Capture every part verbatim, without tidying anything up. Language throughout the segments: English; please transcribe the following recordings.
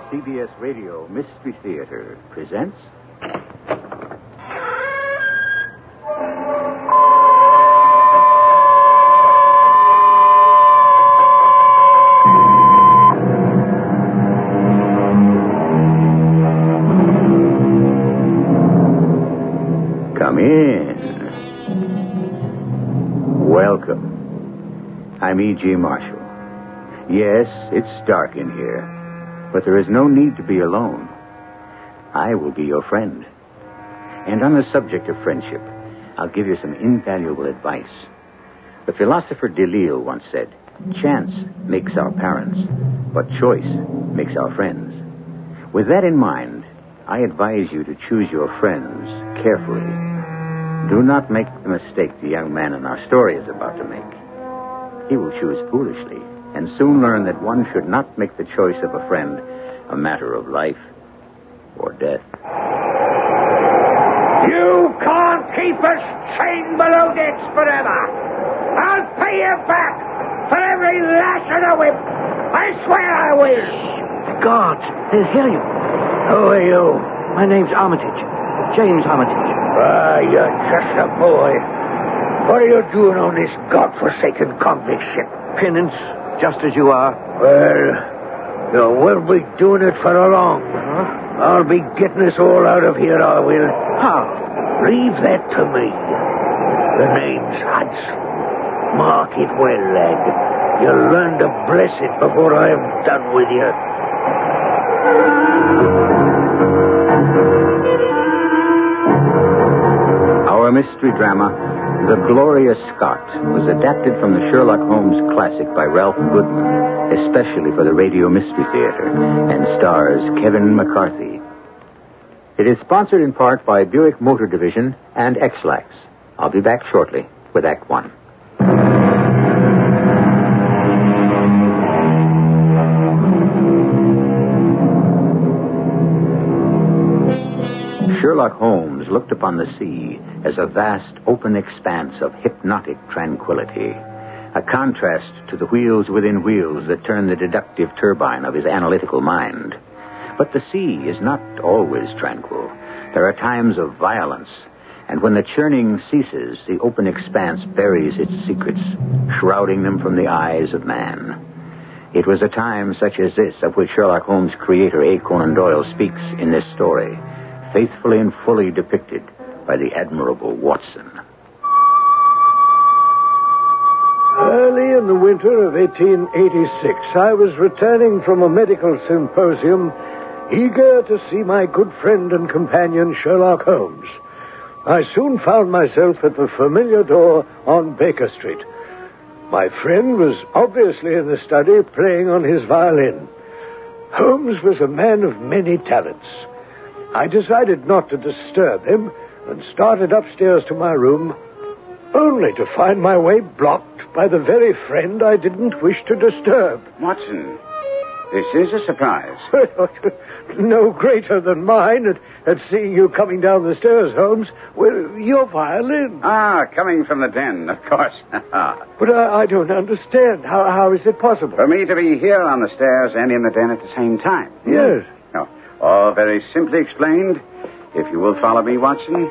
C B S Radio Mystery Theater presents... Come in. Welcome. I'm E G. Marshall. Yes, it's dark in here. But there is no need to be alone. I will be your friend. And on the subject of friendship, I'll give you some invaluable advice. The philosopher Deleuze once said, chance makes our parents, but choice makes our friends. With that in mind, I advise you to choose your friends carefully. Do not make the mistake the young man in our story is about to make. He will choose foolishly and soon learn that one should not make the choice of a friend a matter of life or death. You can't keep us chained below decks forever. I'll pay you back for every lash of the whip. I swear I will. The guards, they'll hear you. Who are you? My name's Armitage. James Armitage. Ah, you're just a boy. What are you doing on this godforsaken convict ship? Penance, just as you are. Well, you will be doing it for a long. Huh? I'll be getting us all out of here, I will. How? Leave that to me. The name's Hudson. Mark it well, lad. You'll learn to bless it before I am done with you. Our mystery drama, The Glorious Scott, was adapted from the Sherlock Holmes classic by Ralph Goodman, especially for the Radio Mystery Theater, and stars Kevin McCarthy. It is sponsored in part by Buick Motor Division and X-Lax. I'll be back shortly with Act One. Sherlock Holmes looked upon the sea as a vast, open expanse of hypnotic tranquility, a contrast to the wheels within wheels that turn the deductive turbine of his analytical mind. But the sea is not always tranquil. There are times of violence, and when the churning ceases, the open expanse buries its secrets, shrouding them from the eyes of man. It was a time such as this of which Sherlock Holmes' creator, A. Conan Doyle, speaks in this story, faithfully and fully depicted by the admirable Watson. Early in the winter of eighteen eighty-six, I was returning from a medical symposium, eager to see my good friend and companion, Sherlock Holmes. I soon found myself at the familiar door on Baker Street. My friend was obviously in the study, playing on his violin. Holmes was a man of many talents. I decided not to disturb him and started upstairs to my room, only to find my way blocked by the very friend I didn't wish to disturb. Watson, this is a surprise. No greater than mine at, at seeing you coming down the stairs, Holmes. Well, your violin. Ah, coming from the den, of course. But I, I don't understand. How, how is it possible? For me to be here on the stairs and in the den at the same time. Yes. No, all very simply explained. If you will follow me, Watson.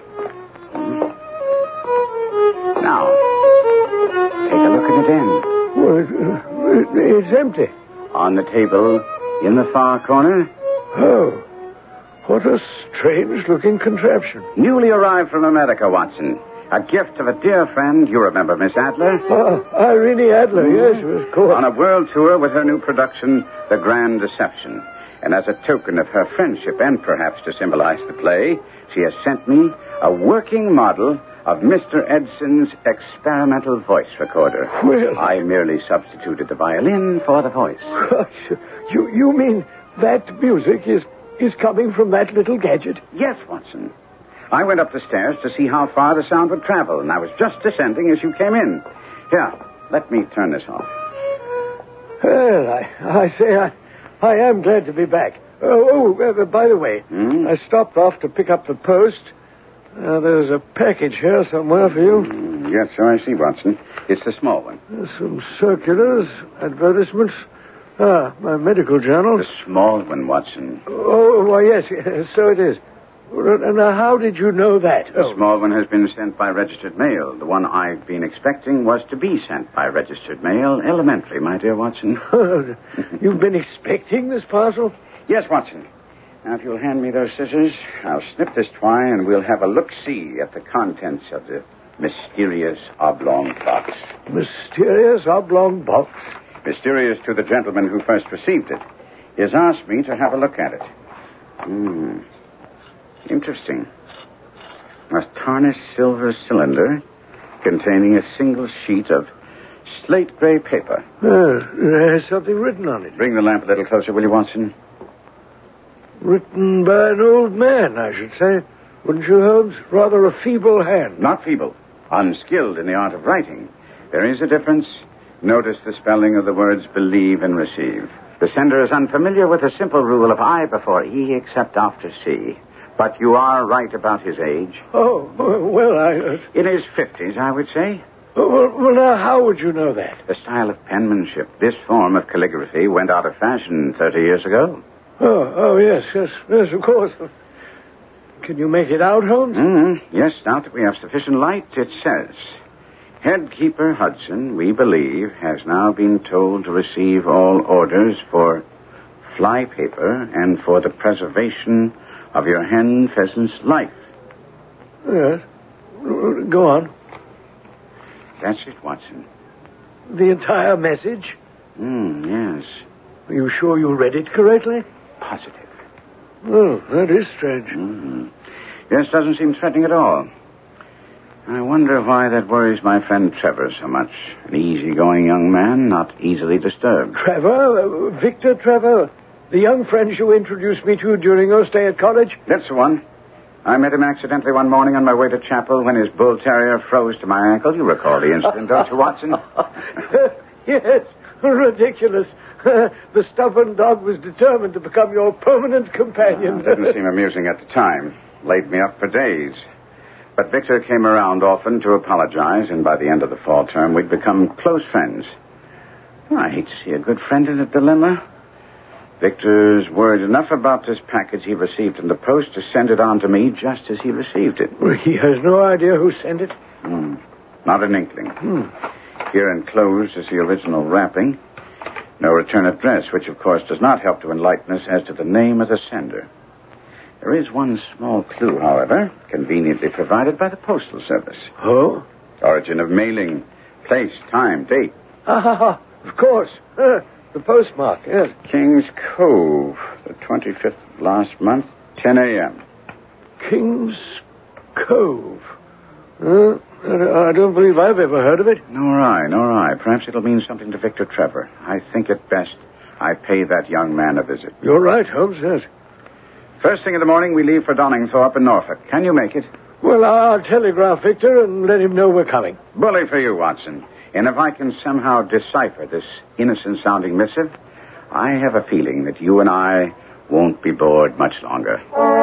Now, take a look in the den. Well, it, it, it's empty. On the table, in the far corner. Oh, what a strange-looking contraption. Newly arrived from America, Watson. A gift of a dear friend. You remember Miss Adler? Ah, Irene Adler, yes, of course. On a world tour with her new production, The Grand Deception. And as a token of her friendship, and perhaps to symbolize the play, she has sent me a working model of Mister Edson's experimental voice recorder. Well, I merely substituted the violin for the voice. Gosh, you, you mean that music is, is coming from that little gadget? Yes, Watson. I went up the stairs to see how far the sound would travel, and I was just descending as you came in. Here, let me turn this off. Well, I, I say I... I am glad to be back. Oh, oh uh, by the way, hmm? I stopped off to pick up the post. Uh, there's a package here somewhere for you. Mm, yes, so I see, Watson. It's the small one. There's some circulars, advertisements, Ah, my medical journal. The small one, Watson. Oh, why, yes, yes, so it is. Now, how did you know that? The Oh. small one has been sent by registered mail. The one I've been expecting was to be sent by registered mail. Elementary, my dear Watson. You've been expecting this parcel? Yes, Watson. Now, if you'll hand me those scissors, I'll snip this twine and we'll have a look-see at the contents of the mysterious oblong box. Mysterious oblong box? Mysterious to the gentleman who first received it. He has asked me to have a look at it. Hmm. Interesting. A tarnished silver cylinder containing a single sheet of slate gray paper. Uh, it has something written on it. Bring the lamp a little closer, will you, Watson? Written by an old man, I should say. Wouldn't you, Holmes? Rather a feeble hand. Not feeble. Unskilled in the art of writing. There is a difference. Notice the spelling of the words believe and receive. The sender is unfamiliar with the simple rule of I before E except after C. But you are right about his age. Oh, well, I... Uh... In his fifties, I would say. Well, well, now, how would you know that? The style of penmanship. This form of calligraphy went out of fashion thirty years ago. Oh, oh, yes, yes, yes, of course. Can you make it out, Holmes? Mm-hmm. Yes, now that we have sufficient light, it says, Headkeeper Hudson, we believe, has now been told to receive all orders for fly paper and for the preservation of your hen pheasant's life. Yes. Go on. That's it, Watson. The entire message? Mm, yes. Are you sure you read it correctly? Positive. Oh, that is strange. Mm-hmm. Yes, doesn't seem threatening at all. I wonder why that worries my friend Trevor so much. An easygoing young man, not easily disturbed. Trevor? Uh, Victor Trevor? The young friend you introduced me to during your stay at college? That's the one. I met him accidentally one morning on my way to chapel when his bull terrier froze to my ankle. You recall the incident, don't you, Watson? Yes. Ridiculous. The stubborn dog was determined to become your permanent companion. Uh, didn't seem amusing at the time. Laid me up for days. But Victor came around often to apologize, and by the end of the fall term, we'd become close friends. Well, I hate to see a good friend in a dilemma. Victor's worried enough about this package he received in the post to send it on to me just as he received it. Well, he has no idea who sent it? Hmm. Not an inkling. Hmm. Here enclosed is the original wrapping. No return address, which, of course, does not help to enlighten us as to the name of the sender. There is one small clue, however, conveniently provided by the Postal Service. Oh? Origin of mailing, place, time, date. Ah, of course. Uh, the postmark, yes. King's Cove, the twenty-fifth of last month, ten a.m. King's Cove. Uh, I don't believe I've ever heard of it. Nor I, nor I. Perhaps it'll mean something to Victor Trevor. I think it best I pay that young man a visit. You're right, Holmes, yes. First thing in the morning, we leave for Donningthorpe in Norfolk. Can you make it? Well, I'll telegraph Victor and let him know we're coming. Bully for you, Watson. And if I can somehow decipher this innocent-sounding missive, I have a feeling that you and I won't be bored much longer.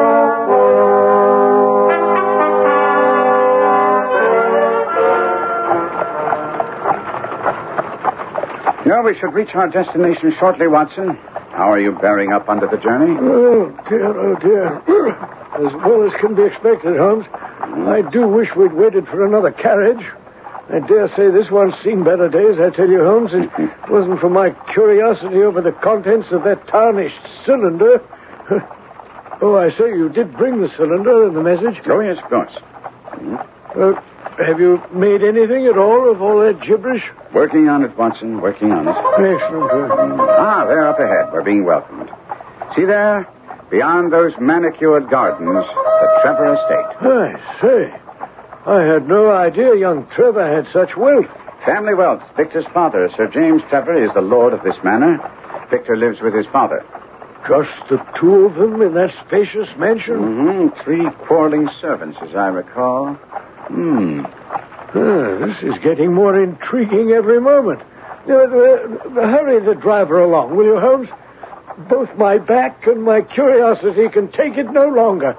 Now we should reach our destination shortly, Watson. How are you bearing up under the journey? Oh, dear, oh, dear. As well as can be expected, Holmes. I do wish we'd waited for another carriage. I dare say this one's seen better days, I tell you, Holmes. It wasn't for my curiosity over the contents of that tarnished cylinder. Oh, I say, you did bring the cylinder and the message? Oh, yes, of course. Uh, have you made anything at all of all that gibberish? Working on it, Watson, working on it. Excellent. Ah, there up ahead. We're being welcomed. See there? Beyond those manicured gardens, the Trevor estate. I say, I had no idea young Trevor had such wealth. Family wealth. Victor's father, Sir James Trevor, is the lord of this manor. Victor lives with his father. Just the two of them in that spacious mansion? Mm-hmm. Three quarreling servants, as I recall. Hmm. Ah, this is getting more intriguing every moment. Uh, uh, hurry the driver along, will you, Holmes? Both my back and my curiosity can take it no longer.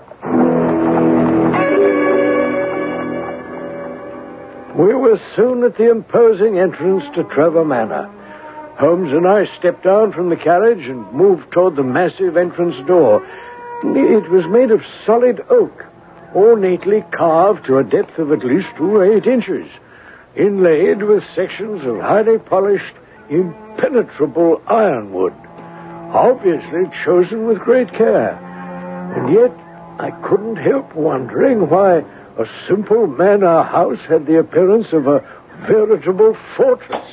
We were soon at the imposing entrance to Trevor Manor. Holmes and I stepped down from the carriage and moved toward the massive entrance door. It was made of solid oak, ornately carved to a depth of at least two or eight inches, inlaid with sections of highly polished, impenetrable ironwood, obviously chosen with great care. And yet, I couldn't help wondering why a simple manor house had the appearance of a veritable fortress.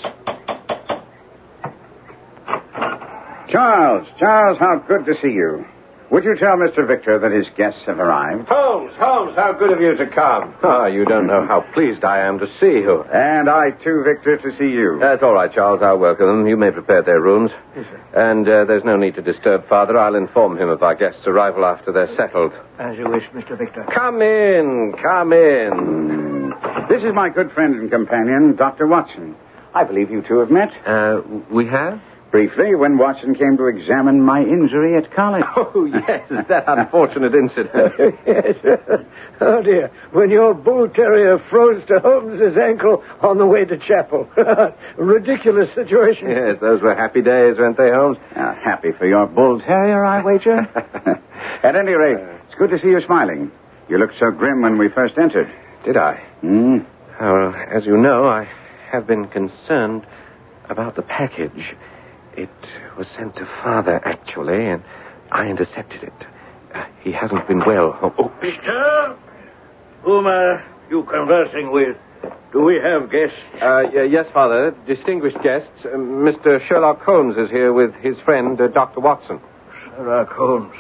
Charles, Charles, how good to see you. Would you tell Mister Victor that his guests have arrived? Holmes, Holmes, how good of you to come. Ah, oh, you don't know how pleased I am to see you. And I, too, Victor, to see you. That's all right, Charles. I'll welcome them. You may prepare their rooms. Yes, sir. And uh, there's no need to disturb Father. I'll inform him of our guests' arrival after they're settled. As you wish, Mister Victor. Come in, come in. Mm. This is my good friend and companion, Doctor Watson. I believe you two have met. Uh, we have? Briefly, when Watson came to examine my injury at college. Oh, yes, that unfortunate incident. Yes. Oh, dear. When your bull terrier froze to Holmes's ankle on the way to chapel. Ridiculous situation. Yes, those were happy days, weren't they, Holmes? Uh, happy for your bull terrier, I wager. At any rate, it's good to see you smiling. You looked so grim when we first entered. Did I? Hmm? Well, as you know, I have been concerned about the package. It was sent to Father, actually, and I intercepted it. Uh, he hasn't been well. Oh, oh. Victor? Whom are you conversing with? Do we have guests? Uh, y- yes, Father. Distinguished guests. Uh, Mister Sherlock Holmes is here with his friend, uh, Doctor Watson. Sherlock Holmes.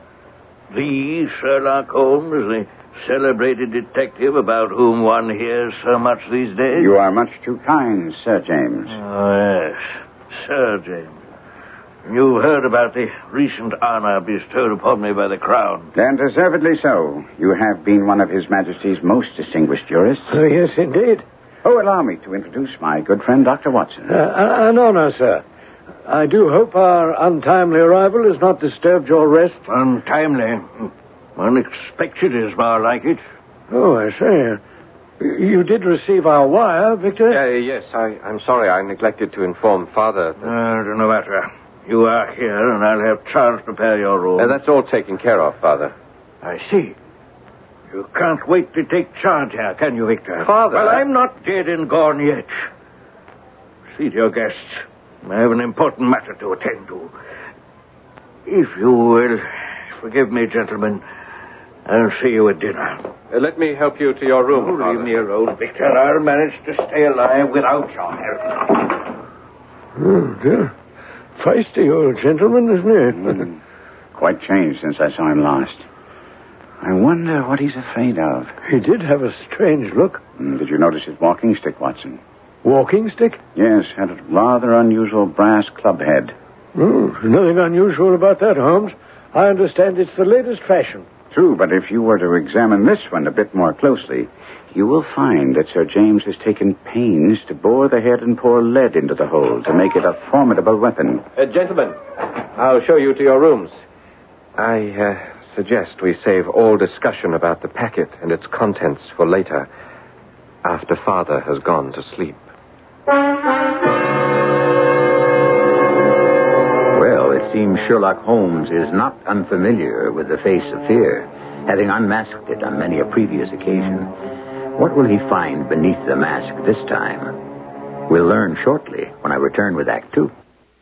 The Sherlock Holmes, the celebrated detective about whom one hears so much these days? You are much too kind, Sir James. Oh, yes. Sir James. You've heard about the recent honor bestowed upon me by the Crown. And deservedly so. You have been one of His Majesty's most distinguished jurists. Oh, yes, indeed. Oh, allow me to introduce my good friend, Doctor Watson. Uh, an honor, sir. I do hope our untimely arrival has not disturbed your rest. Untimely? Unexpected is more like it. Oh, I say. You did receive our wire, Victor? Uh, yes, I, I'm sorry I neglected to inform Father. That... Uh, no matter. You are here, and I'll have Charles prepare your room. Uh, that's all taken care of, Father. I see. You can't wait to take charge here, can you, Victor? Father... Well, I'm not dead and gone yet. Seat your guests. I have an important matter to attend to. If you will forgive me, gentlemen, I'll see you at dinner. Uh, let me help you to your room, Oh, Father. leave me alone, Victor. I'll manage to stay alive without your help. Oh, dear. Feisty old gentleman, isn't he? Mm. Quite changed since I saw him last. I wonder what he's afraid of. He did have a strange look. Mm, did you notice his walking stick, Watson? Walking stick? Yes, had a rather unusual brass club head. Oh, there's nothing unusual about that, Holmes. I understand it's the latest fashion. True, but if you were to examine this one a bit more closely, you will find that Sir James has taken pains to bore the head and pour lead into the hole to make it a formidable weapon. Uh, gentlemen, I'll show you to your rooms. I uh, suggest we save all discussion about the packet and its contents for later, after Father has gone to sleep. Well, it seems Sherlock Holmes is not unfamiliar with the face of fear, having unmasked it on many a previous occasion. What will he find beneath the mask this time? We'll learn shortly when I return with Act Two.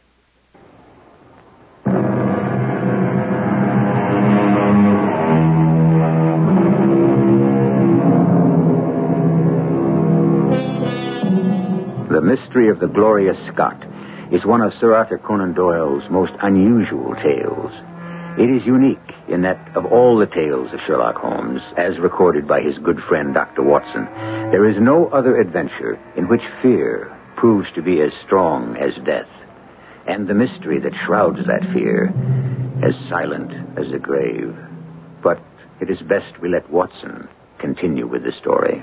The Mystery of the Glorious Scot is one of Sir Arthur Conan Doyle's most unusual tales. It is unique in that of all the tales of Sherlock Holmes, as recorded by his good friend Doctor Watson, there is no other adventure in which fear proves to be as strong as death, and the mystery that shrouds that fear as silent as the grave. But it is best we let Watson continue with the story.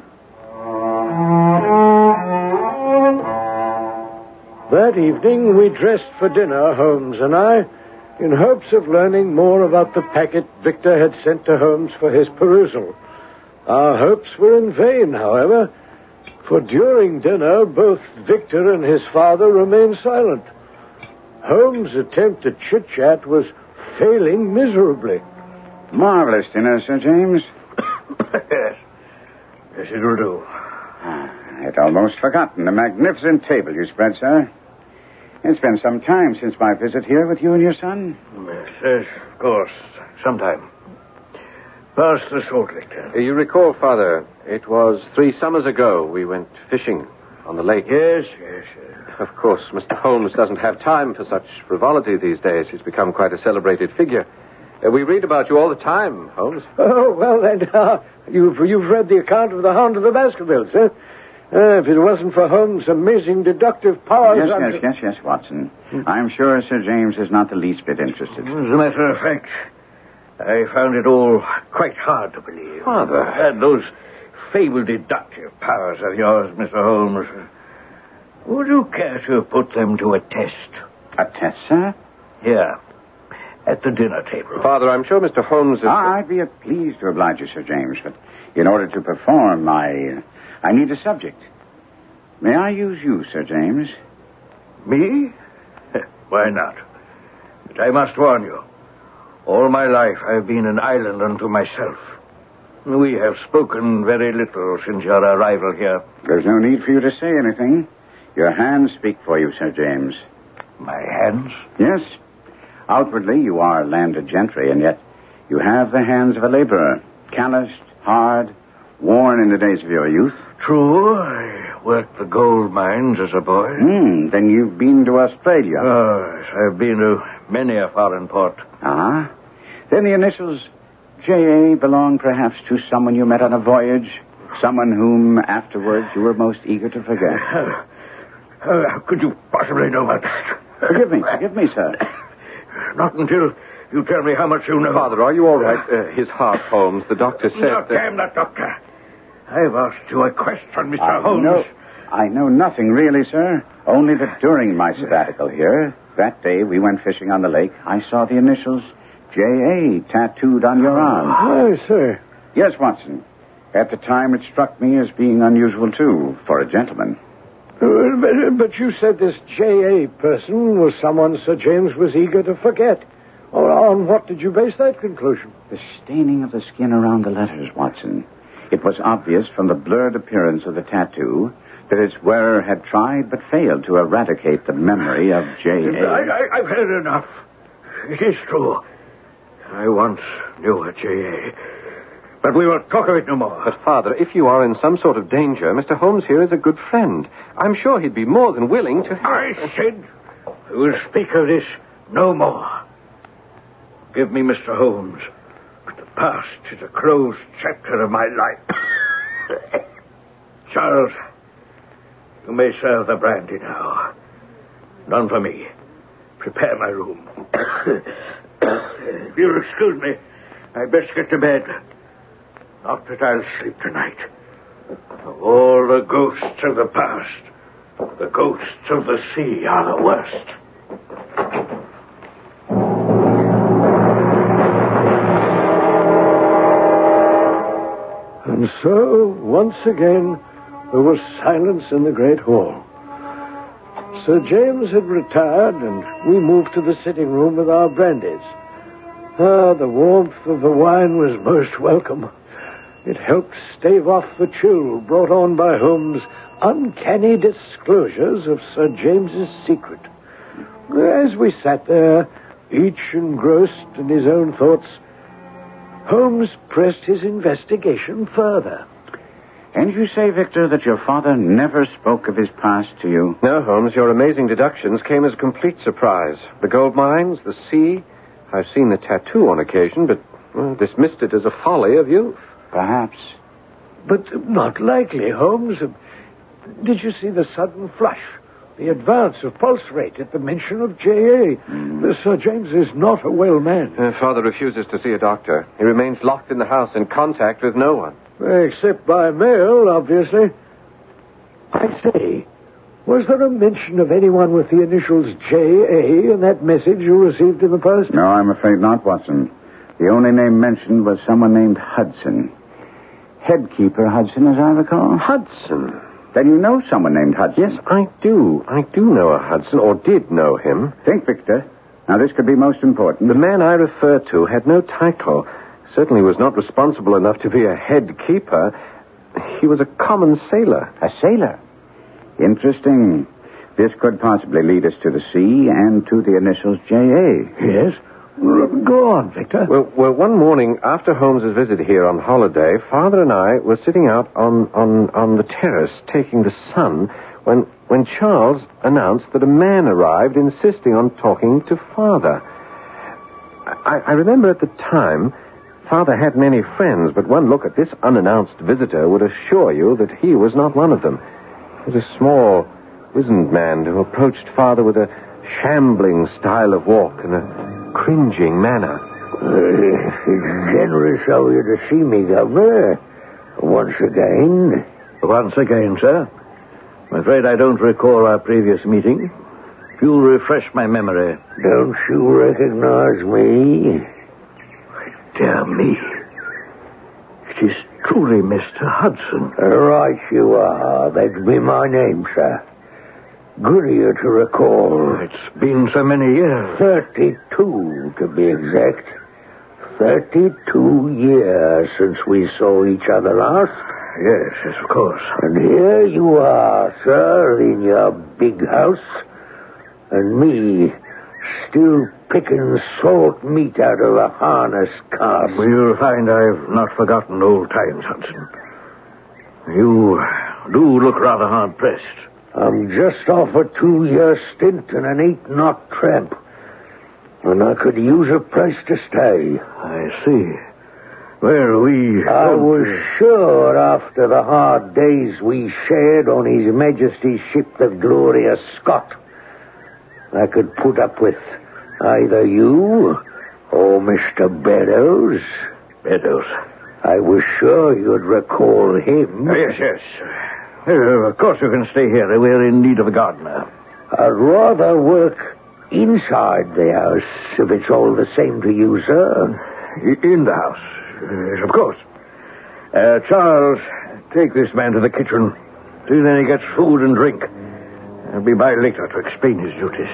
That evening, we dressed for dinner, Holmes and I, in hopes of learning more about the packet Victor had sent to Holmes for his perusal. Our hopes were in vain, however, for during dinner, both Victor and his father remained silent, Holmes' attempt at chit-chat was failing miserably. Marvelous dinner, Sir James. Yes. Yes, it will do. I'd almost forgotten the magnificent table you spread, sir. It's been some time since my visit here with you and your son. Yes, yes, of course. Sometime. Pass the salt liquor. You recall, Father, it was three summers ago we went fishing on the lake. Yes, yes, yes. Of course, Mister Holmes doesn't have time for such frivolity these days. He's become quite a celebrated figure. Uh, we read about you all the time, Holmes. Oh, well, then, uh, you've, you've read the account of the Hound of the Baskervilles, eh? Uh, if it wasn't for Holmes' amazing deductive powers... Yes, I'm... yes, yes, yes, Watson. I'm sure Sir James is not the least bit interested. As a matter of fact, I found it all quite hard to believe. Father. And those fabled deductive powers of yours, Mister Holmes. Would you care to put them to a test? A test, sir? Here, at the dinner table. Father, I'm sure Mister Holmes is... Ah, I'd be pleased to oblige you, Sir James, but in order to perform my... I need a subject. May I use you, Sir James? Me? Why not? But I must warn you. All my life I've been an island unto myself. We have spoken very little since your arrival here. There's no need for you to say anything. Your hands speak for you, Sir James. My hands? Yes. Outwardly, you are landed gentry, and yet you have the hands of a laborer. Calloused, hard, worn in the days of your youth. True, I worked the gold mines as a boy. Hmm, then you've been to Australia. Oh, yes, I've been to many a foreign port. Ah. Then the initials J A belong perhaps to someone you met on a voyage, someone whom afterwards you were most eager to forget. How, how, how could you possibly know about that? Forgive me, forgive me, sir. Not until you tell me how much you know. Father, are you all right? Uh, his heart, Holmes. The doctor said No, that... damn that doctor. I've asked you a question, Mister I Holmes. know, I know nothing really, sir. Only that during my sabbatical here, that day we went fishing on the lake, I saw the initials J A tattooed on your arm. Aye, sir. Yes, Watson. At the time, it struck me as being unusual, too, for a gentleman. Uh, but, but you said this J A person was someone Sir James was eager to forget. Or on what did you base that conclusion? The staining of the skin around the letters, Watson. It was obvious from the blurred appearance of the tattoo that its wearer had tried but failed to eradicate the memory of J A. I, I, I've heard enough. It is true. I once knew a J A. But we won't talk of it no more. But, Father, if you are in some sort of danger, Mister Holmes here is a good friend. I'm sure he'd be more than willing to help. I said we will speak of this no more. Give me Mister Holmes. The past is a closed chapter of my life. Charles, you may serve the brandy now. None for me. Prepare my room. If you'll excuse me, I'd best get to bed. Not that I'll sleep tonight. Of all the ghosts of the past, the ghosts of the sea are the worst. And so, once again, there was silence in the great hall. Sir James had retired, and we moved to the sitting room with our brandies. Ah, the warmth of the wine was most welcome. It helped stave off the chill brought on by Holmes' uncanny disclosures of Sir James's secret. As we sat there, each engrossed in his own thoughts, Holmes pressed his investigation further. And you say, Victor, that your father never spoke of his past to you? No, Holmes, your amazing deductions came as a complete surprise. The gold mines, the sea. I've seen the tattoo on occasion, but well, dismissed it as a folly of youth. Perhaps. But not likely, Holmes. Did you see the sudden flush? The advance of pulse rate at the mention of J A. Mm. Sir James is not a well man. Uh, Father refuses to see a doctor. He remains locked in the house in contact with no one. Except by mail, obviously. I say, was there a mention of anyone with the initials J A in that message you received in the post? No, I'm afraid not, Watson. The only name mentioned was someone named Hudson. Headkeeper Hudson, as I recall. Hudson? Then you know someone named Hudson. Yes, I do. I do know a Hudson, or did know him. Think, Victor. Now, this could be most important. The man I refer to had no title. Certainly was not responsible enough to be a head keeper. He was a common sailor. A sailor? Interesting. This could possibly lead us to the sea and to the initials J A. Yes? Go on, Victor. Well, well, one morning after Holmes's visit here on holiday, Father and I were sitting out on, on, on the terrace taking the sun when, when Charles announced that a man arrived insisting on talking to Father. I, I remember at the time, Father had many friends, but one look at this unannounced visitor would assure you that he was not one of them. He was a small, wizened man who approached Father with a shambling style of walk and a cringing manner. Uh, it's generous of you to see me, Governor. Once again. Once again, sir. I'm afraid I don't recall our previous meeting. If you'll refresh my memory. Don't you recognize me? Dear me. It is truly Mister Hudson. Right you are. That'd be my name, sir. Good of you to recall. It's been so many years. Thirty-two, to be exact. Thirty-two years since we saw each other last. Yes, yes, of course. And here you are, sir, in your big house. And me, still picking salt meat out of a harness cask. Well, you'll find I've not forgotten old times, Hudson. You do look rather hard-pressed. I'm just off a two-year stint in an eight-knot tramp. And I could use a place to stay. I see. Well, we... I was sure after the hard days we shared on His Majesty's ship, the Glorious Scott, I could put up with either you or Mister Beddoes. Beddoes? I was sure you'd recall him. Oh, yes, yes. Uh, of course you can stay here. We're in need of a gardener. I'd rather work inside the house, if it's all the same to you, sir. In the house? Yes, of course. Uh, Charles, take this man to the kitchen. See, then he gets food and drink. I'll be by later to explain his duties.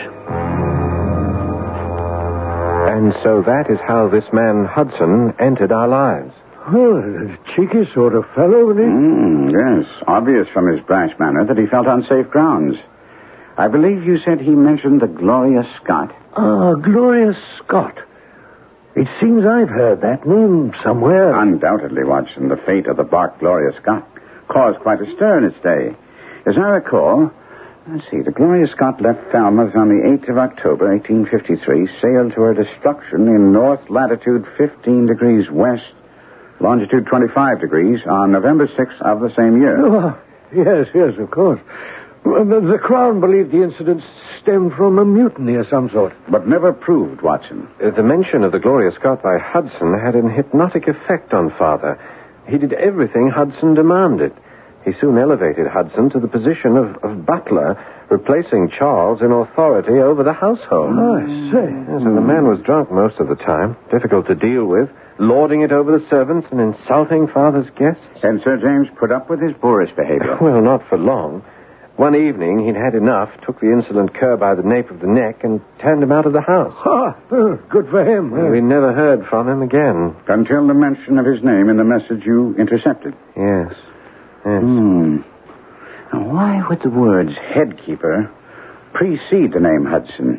And so that is how this man Hudson entered our lives. Oh, a cheeky sort of fellow, isn't he? Mm, yes, obvious from his brash manner that he felt on safe grounds. I believe you said he mentioned the Gloria Scott. Ah, Gloria Scott. It seems I've heard that name somewhere. Undoubtedly, Watson, the fate of the bark Gloria Scott caused quite a stir in its day. As I recall, let's see, the Gloria Scott left Falmouth on the eighth of October, eighteen fifty-three, sailed to her destruction in north latitude fifteen degrees west, longitude twenty-five degrees, on November sixth of the same year. Oh, yes, yes, of course. The, the Crown believed the incident stemmed from a mutiny of some sort. But never proved, Watson. Uh, the mention of the Gloria Scott by Hudson had an hypnotic effect on Father. He did everything Hudson demanded. He soon elevated Hudson to the position of, of butler, replacing Charles in authority over the household. Oh, I see. Yes, and the man was drunk most of the time, difficult to deal with, lording it over the servants and insulting Father's guests. And Sir James put up with his boorish behavior. Well, not for long. One evening, he'd had enough, took the insolent cur by the nape of the neck, and turned him out of the house. Ah, oh, good for him. We never heard from him again. Until the mention of his name in the message you intercepted. Yes. Yes. Hmm. Now, why would the words headkeeper precede the name Hudson?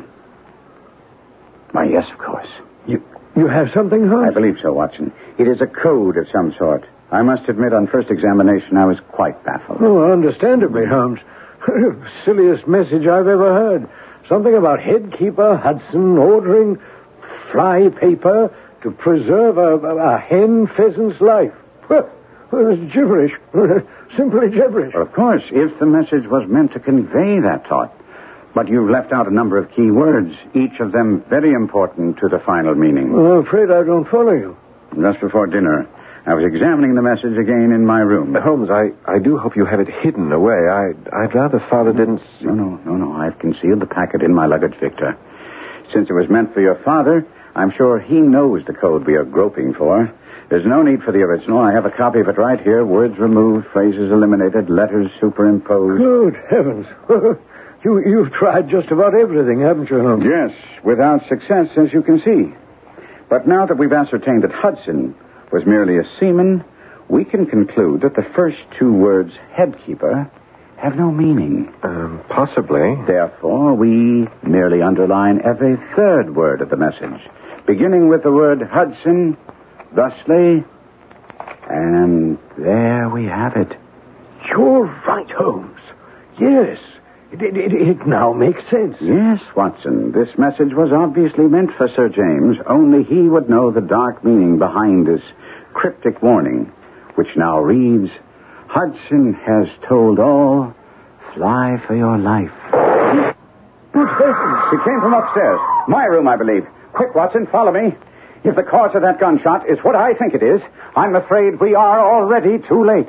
Why, yes, of course. You, you have something, Holmes? I believe so, Watson. It is a code of some sort. I must admit, on first examination, I was quite baffled. Oh, understandably, Holmes. Silliest message I've ever heard. Something about headkeeper Hudson ordering fly paper to preserve a, a, a hen pheasant's life. Well, it's gibberish. Simply gibberish. Well, of course, if the message was meant to convey that thought. But you've left out a number of key words, each of them very important to the final meaning. Well, I'm afraid I don't follow you. Just before dinner, I was examining the message again in my room. Uh, Holmes, I, I do hope you have it hidden away. I, I'd rather Father didn't... No, no, no, no. I've concealed the packet in my luggage, Victor. Since it was meant for your father, I'm sure he knows the code we are groping for. There's no need for the original. I have a copy of it right here. Words removed, phrases eliminated, letters superimposed. Good heavens. you, you've tried just about everything, haven't you, Holmes? Yes, without success, as you can see. But now that we've ascertained that Hudson was merely a seaman, we can conclude that the first two words, headkeeper, have no meaning. Um, possibly. Therefore, we merely underline every third word of the message, beginning with the word Hudson, thusly, and there we have it. You're right, Holmes. Yes. It, it, it, it now makes sense. Yes, Watson. This message was obviously meant for Sir James. Only he would know the dark meaning behind this cryptic warning, which now reads, Hudson has told all. Fly for your life. Good heavens. She came from upstairs. My room, I believe. Quick, Watson, follow me. If the cause of that gunshot is what I think it is, I'm afraid we are already too late.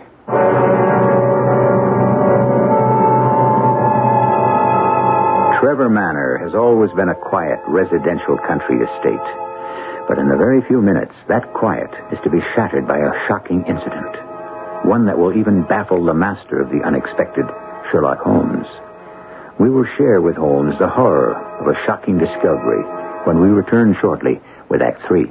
Trevor Manor has always been a quiet residential country estate. But in a very few minutes, that quiet is to be shattered by a shocking incident. One that will even baffle the master of the unexpected, Sherlock Holmes. We will share with Holmes the horror of a shocking discovery when we return shortly with Act Three.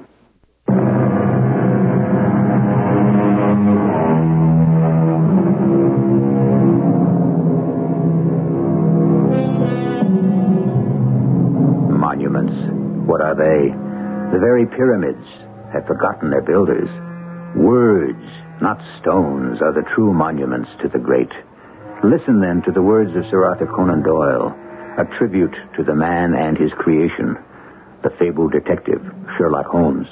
Monuments. What are they? The very pyramids have forgotten their builders. Words, not stones, are the true monuments to the great. Listen, then, to the words of Sir Arthur Conan Doyle, a tribute to the man and his creation, the fabled detective, Sherlock Holmes.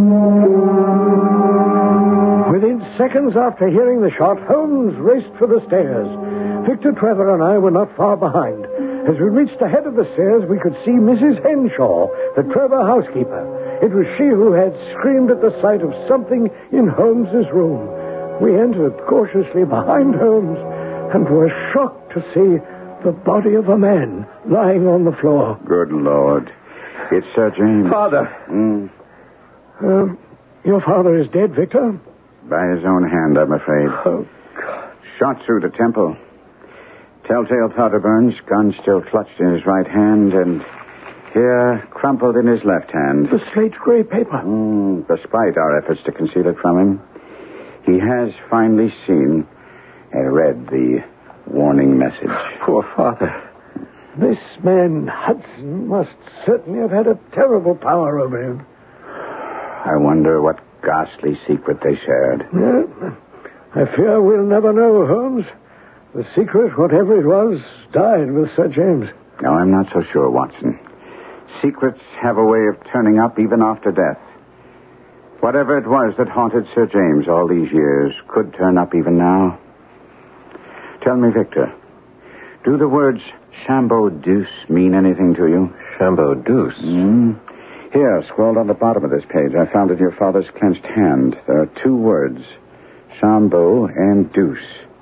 Within seconds after hearing the shot, Holmes raced for the stairs. Victor, Trevor, and I were not far behind. As we reached the head of the stairs, we could see Missus Henshaw, the Trevor housekeeper. It was she who had screamed at the sight of something in Holmes's room. We entered cautiously behind Holmes and were shocked to see the body of a man lying on the floor. Good Lord. It's Sir James. Father. Mm. Uh, your father is dead, Victor? By his own hand, I'm afraid. Oh, God. Shot through the temple. Telltale powder burns, gun still clutched in his right hand, and here, crumpled in his left hand. The slate gray paper. Mm, despite our efforts to conceal it from him, he has finally seen and read the warning message. Poor father. This man, Hudson, must certainly have had a terrible power over him. I wonder what ghastly secret they shared. Yeah, I fear we'll never know, Holmes. The secret, whatever it was, died with Sir James. No, I'm not so sure, Watson. Secrets have a way of turning up even after death. Whatever it was that haunted Sir James all these years could turn up even now. Tell me, Victor, do the words Chambeau Deuce mean anything to you? Chambeau Deuce? Mm. Here, scrawled on the bottom of this page, I found in your father's clenched hand. There are two words, Chambeau and Deuce.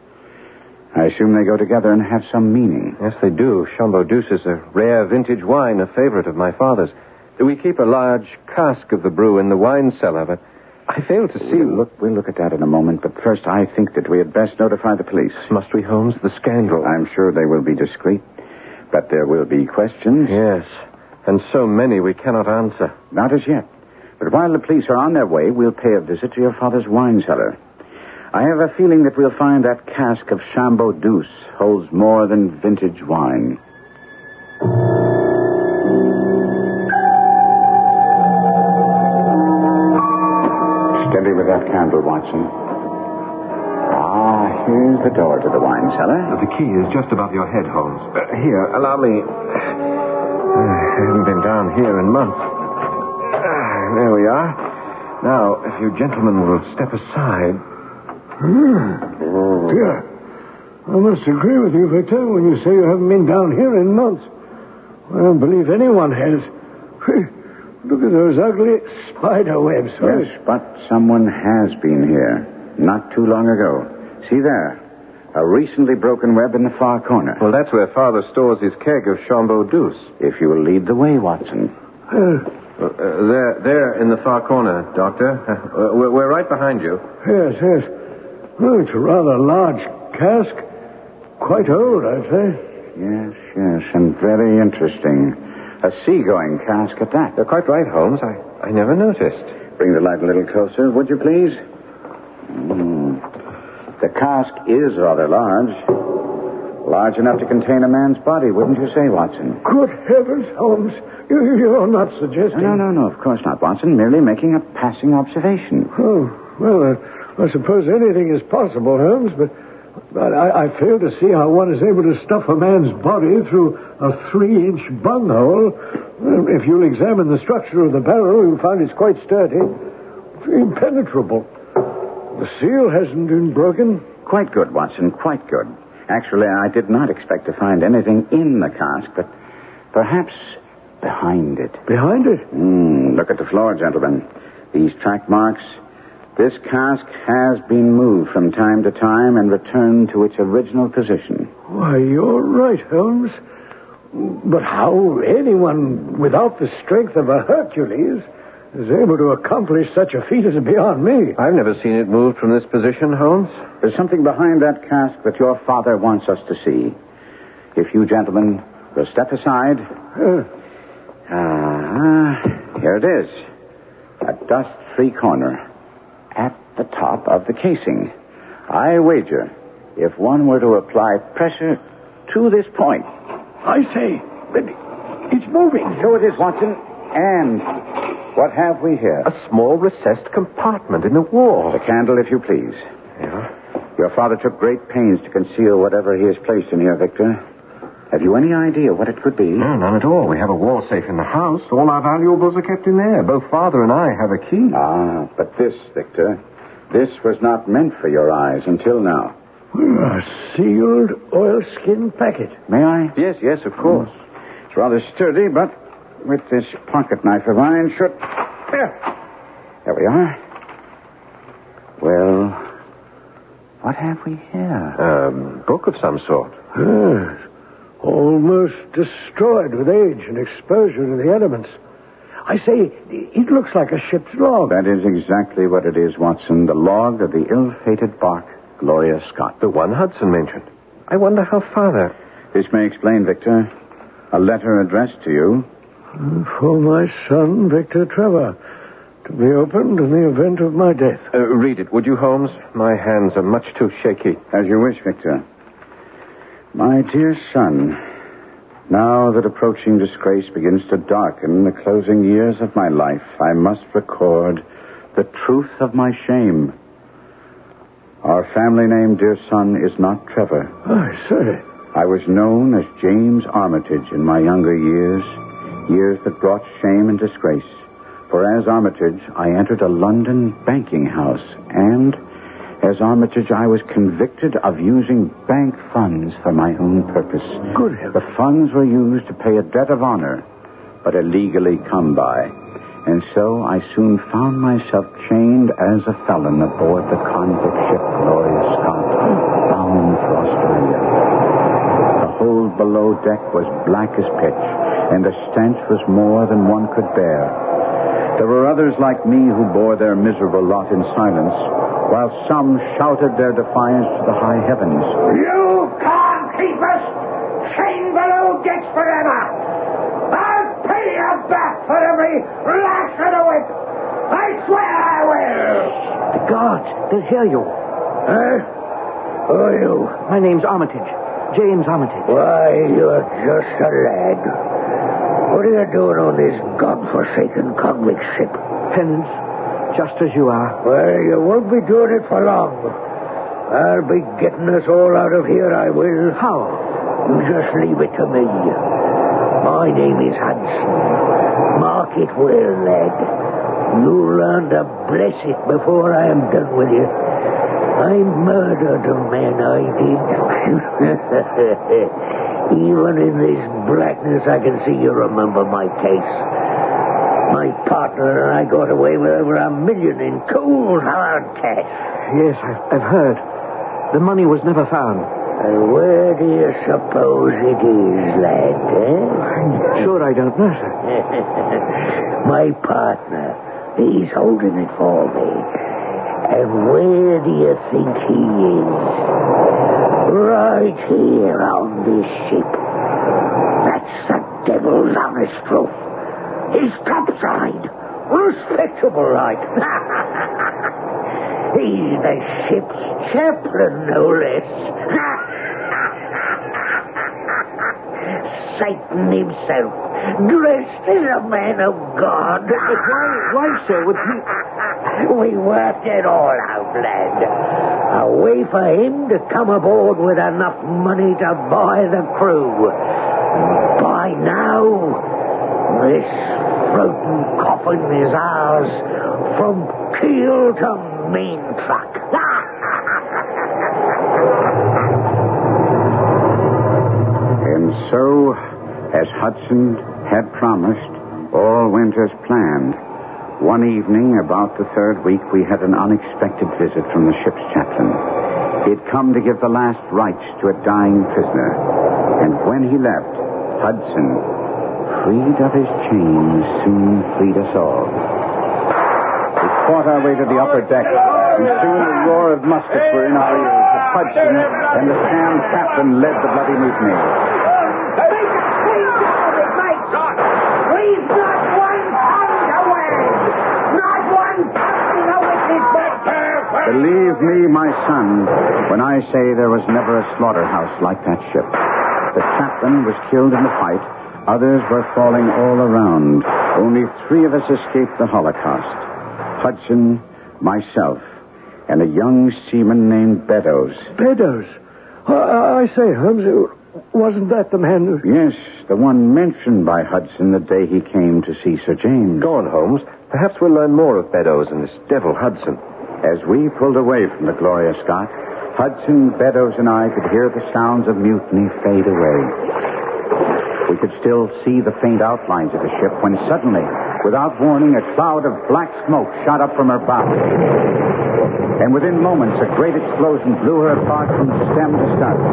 I assume they go together and have some meaning. Yes, they do. Chambeau Deuce is a rare vintage wine, a favorite of my father's. We keep a large cask of the brew in the wine cellar, but I fail to see... We'll look, we'll look at that in a moment, but first I think that we had best notify the police. Must we, Holmes? The scandal. I'm sure they will be discreet, but there will be questions. Yes, and so many we cannot answer. Not as yet. But while the police are on their way, we'll pay a visit to your father's wine cellar. I have a feeling that we'll find that cask of Chambeau Deuce holds more than vintage wine. Steady with that candle, Watson. Ah, here's the door to the wine cellar. The key is just above your head, Holmes. Uh, here, allow me. Uh, I haven't been down here in months. Uh, there we are. Now, if you gentlemen will step aside. Hmm. Yeah. I must agree with you, Victor, when you say you haven't been down here in months. I don't believe anyone has. Look at those ugly spider webs. Yes, but someone has been here not too long ago. See there, a recently broken web in the far corner. Well, that's where Father stores his keg of Chambeau Deuce. If you will lead the way, Watson. Uh, Uh, there, there in the far corner, Doctor. Uh, we're, we're right behind you. Yes, yes. Well, it's a rather large cask. Quite old, I'd say. Yes, yes, and very interesting. A seagoing cask at that. You're quite right, Holmes. I, I never noticed. Bring the light a little closer, would you please? Mm. The cask is rather large. Large enough to contain a man's body, wouldn't you say, Watson? Good heavens, Holmes. You, you're not suggesting... No, no, no, of course not, Watson. Merely making a passing observation. Oh, well, uh, I suppose anything is possible, Holmes, but, but I, I fail to see how one is able to stuff a man's body through a three-inch bunghole. Well, if you'll examine the structure of the barrel, you'll find it's quite sturdy. Impenetrable. The seal hasn't been broken. Quite good, Watson, quite good. Actually, I did not expect to find anything in the cask, but perhaps behind it. Behind it? Mm, look at the floor, gentlemen. These track marks. This cask has been moved from time to time and returned to its original position. Why, you're right, Holmes. But how anyone without the strength of a Hercules is able to accomplish such a feat is beyond me. I've never seen it moved from this position, Holmes. There's something behind that cask that your father wants us to see. If you gentlemen will step aside. Uh, Ah, here it is. A dust-free corner at the top of the casing. I wager if one were to apply pressure to this point. I say, but it's moving. So it is, Watson. And what have we here? A small recessed compartment in the wall. The candle, if you please. Yeah? Your father took great pains to conceal whatever he has placed in here, Victor. Have you any idea what it could be? No, none at all. We have a wall safe in the house. All our valuables are kept in there. Both Father and I have a key. Ah, but this, Victor, this was not meant for your eyes until now. A sealed oilskin packet. May I? Yes, yes, of course. It's rather sturdy, but with this pocket knife of mine should... There. There we are. Well, what have we here? A book of some sort. Yes. Almost destroyed with age and exposure to the elements. I say, it looks like a ship's log. That is exactly what it is, Watson. The log of the ill-fated bark, Gloria Scott. The one Hudson mentioned. I wonder how Father... This may explain, Victor. A letter addressed to you. For my son, Victor Trevor, to be opened in the event of my death. Uh, read it, would you, Holmes? My hands are much too shaky. As you wish, Victor. My dear son, now that approaching disgrace begins to darken the closing years of my life, I must record the truth of my shame. Our family name, dear son, is not Trevor. I say. I was known as James Armitage in my younger years, years that brought shame and disgrace. For as Armitage, I entered a London banking house, and as Armitage, I was convicted of using bank funds for my own purpose. Good heavens. The funds were used to pay a debt of honor, but illegally come by. And so I soon found myself chained as a felon aboard the convict ship Gloria Scott, bound for Australia. The hold below deck was black as pitch, and the stench was more than one could bear. There were others like me who bore their miserable lot in silence, while some shouted their defiance to the high heavens. You can't keep us chained below decks forever. I'll pay you back for every lash of the whip. I swear I will. The guards, they'll hear you. Eh? Who are you? My name's Armitage. James Armitage. Why, you're just a lad. What are you doing on this godforsaken convict ship? Penance, just as you are. Well, you won't be doing it for long. I'll be getting us all out of here, I will. How? You just leave it to me. My name is Hudson. Mark it well, lad. You'll learn to bless it before I am done with you. I murdered a man, I did. Even in this blackness, I can see you remember my case. My partner and I got away with over a million in cold, hard cash. Yes, I've, I've heard. The money was never found. And where do you suppose it is, lad, eh? I'm sure I don't know, sir. My partner, he's holding it for me. And where do you think he is? Right here on this ship. That's the devil's honest truth. He's topside. Respectable, right? He's the ship's chaplain, no less. Satan himself, dressed as a man of God. But why, why, sir, would he... We worked it all out, lad. A way for him to come aboard with enough money to buy the crew. By now, this floating coffin is ours from keel to main truck. And so, as Hudson had promised, all went as planned. One evening, about the third week, we had an unexpected visit from the ship's chaplain. He'd come to give the last rites to a dying prisoner. And when he left, Hudson, freed of his chains, soon freed us all. We fought our way to the upper deck, and soon the roar of muskets were in our ears. Hudson and the Sam captain led the bloody mutiny. We've not one pound away! Not one pound away! Believe me, my son, when I say there was never a slaughterhouse like that ship. The chaplain was killed in the fight. Others were falling all around. Only three of us escaped the Holocaust. Hudson, myself, and a young seaman named Beddoes. Beddoes? I, I say, Holmes, wasn't that the man who... Yes, the one mentioned by Hudson the day he came to see Sir James. Go on, Holmes. Perhaps we'll learn more of Beddoes and this devil Hudson. As we pulled away from the Gloria Scott, Hudson, Beddoes, and I could hear the sounds of mutiny fade away. We could still see the faint outlines of the ship when suddenly, without warning, a cloud of black smoke shot up from her bow. And within moments, a great explosion blew her apart from stem to stern.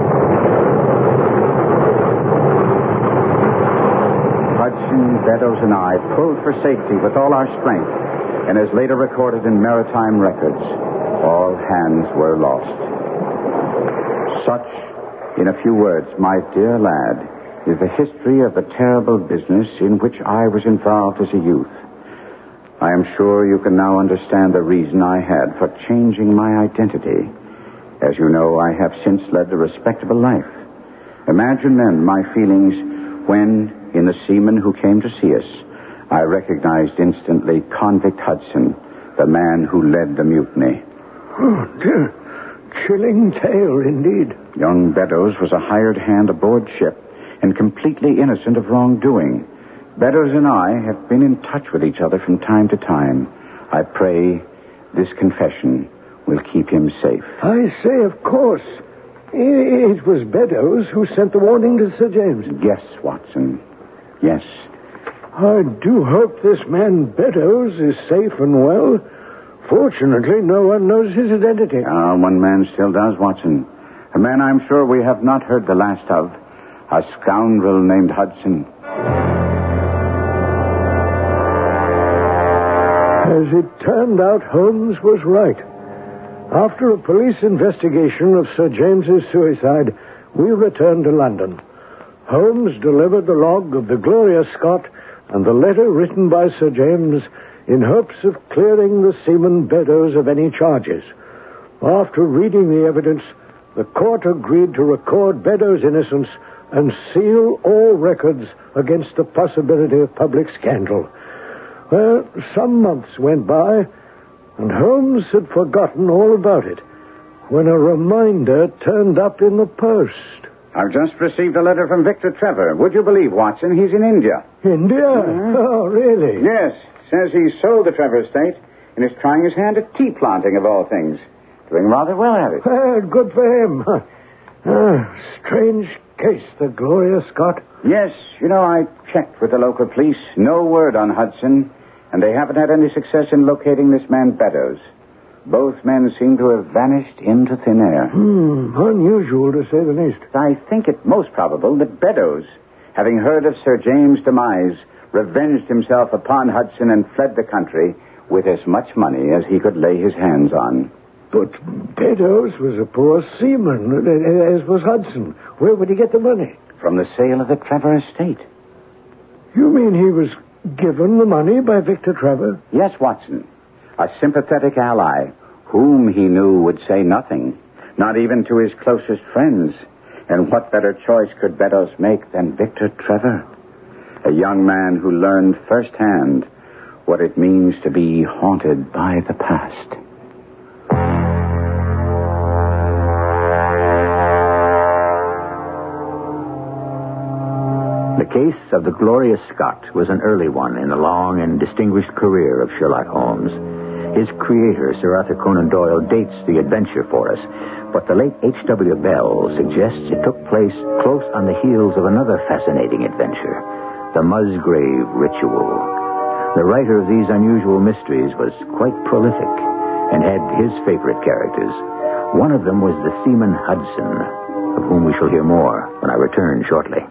Hudson, Beddoes, and I pulled for safety with all our strength, and as later recorded in maritime records, all hands were lost. Such, in a few words, my dear lad, is the history of the terrible business in which I was involved as a youth. I am sure you can now understand the reason I had for changing my identity. As you know, I have since led a respectable life. Imagine then my feelings when, in the seaman who came to see us, I recognized instantly Convict Hudson, the man who led the mutiny. Oh, dear. Chilling tale, indeed. Young Beddoes was a hired hand aboard ship and completely innocent of wrongdoing. Beddoes and I have been in touch with each other from time to time. I pray this confession will keep him safe. I say, of course. It was Beddoes who sent the warning to Sir James. Yes, Watson. Yes. I do hope this man Beddoes is safe and well. Fortunately, no one knows his identity. Ah, one man still does, Watson. A man I'm sure we have not heard the last of. A scoundrel named Hudson. As it turned out, Holmes was right. After a police investigation of Sir James's suicide, we returned to London. Holmes delivered the log of the Gloria Scott and the letter written by Sir James in hopes of clearing the seaman Beddoes of any charges. After reading the evidence, the court agreed to record Beddoes' innocence and seal all records against the possibility of public scandal. Well, some months went by, and Holmes had forgotten all about it when a reminder turned up in the post. I've just received a letter from Victor Trevor. Would you believe, Watson, he's in India. India? Mm-hmm. Oh, really? Yes. Says he sold the Trevor estate and is trying his hand at tea planting, of all things. Doing rather well at it. Well, good for him. Ah, strange case, the Gloria Scott. Yes. You know, I checked with the local police. No word on Hudson, and they haven't had any success in locating this man Beddoes. Both men seem to have vanished into thin air. Hmm, unusual to say the least. I think it most probable that Beddoes, having heard of Sir James' demise, revenged himself upon Hudson and fled the country with as much money as he could lay his hands on. But Beddoes was a poor seaman, as was Hudson. Where would he get the money? From the sale of the Trevor estate. You mean he was given the money by Victor Trevor? Yes, Watson. A sympathetic ally whom he knew would say nothing, not even to his closest friends. And what better choice could Beddoes make than Victor Trevor? A young man who learned firsthand what it means to be haunted by the past. The case of the Glorious Scott was an early one in the long and distinguished career of Sherlock Holmes. His creator, Sir Arthur Conan Doyle, dates the adventure for us, but the late H W Bell suggests it took place close on the heels of another fascinating adventure, the Musgrave Ritual. The writer of these unusual mysteries was quite prolific and had his favorite characters. One of them was the seaman Hudson, of whom we shall hear more when I return shortly.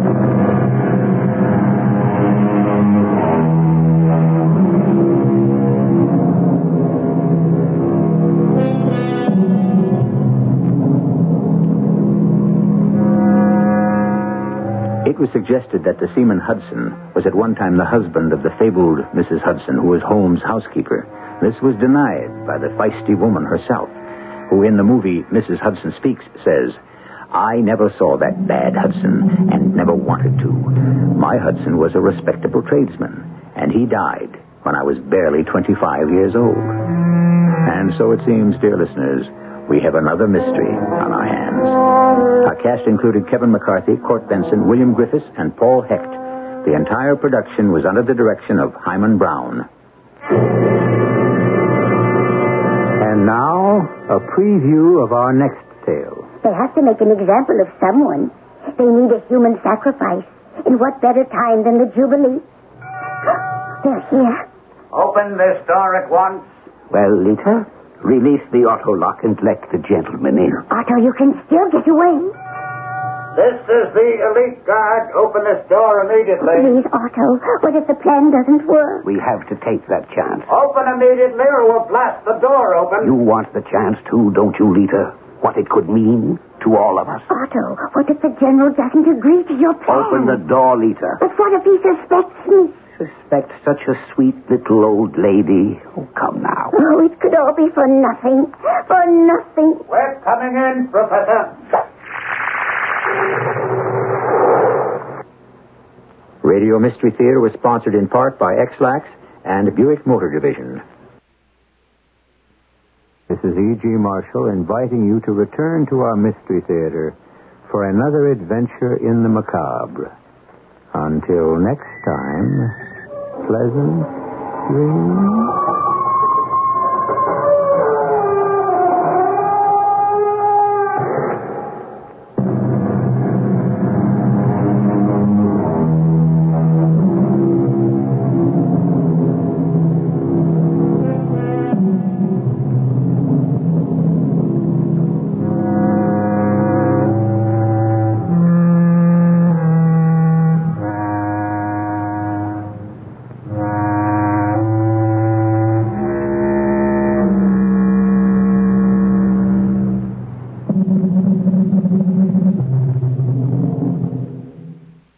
It was suggested that the seaman Hudson was at one time the husband of the fabled Missus Hudson, who was Holmes' housekeeper. This was denied by the feisty woman herself, who in the movie Missus Hudson Speaks says, "I never saw that bad Hudson and never wanted to. My Hudson was a respectable tradesman, and he died when I was barely twenty-five years old." And so it seems, dear listeners, we have another mystery on our hands. Our cast included Kevin McCarthy, Court Benson, William Griffiths, and Paul Hecht. The entire production was under the direction of Hyman Brown. And now, a preview of our next tale. They have to make an example of someone. They need a human sacrifice. And what better time than the Jubilee? They're here. Open this door at once. Well, Lita, release the auto lock and let the gentleman in. Otto, you can still get away. This is the elite guard. Open this door immediately. Please, Otto, what if the plan doesn't work? We have to take that chance. Open immediately or we'll blast the door open. You want the chance too, don't you, Lita? What it could mean to all of us. Otto, what if the general doesn't agree to your plan? Open the door, Lita. But what if he suspects me? Suspect such a sweet little old lady? Oh, come now. Oh, it could all be for nothing. For nothing. We're coming in, Professor. Radio Mystery Theater was sponsored in part by X-Lax and Buick Motor Division. This is E G. Marshall inviting you to return to our Mystery Theater for another adventure in the macabre. Until next time, pleasant dreams.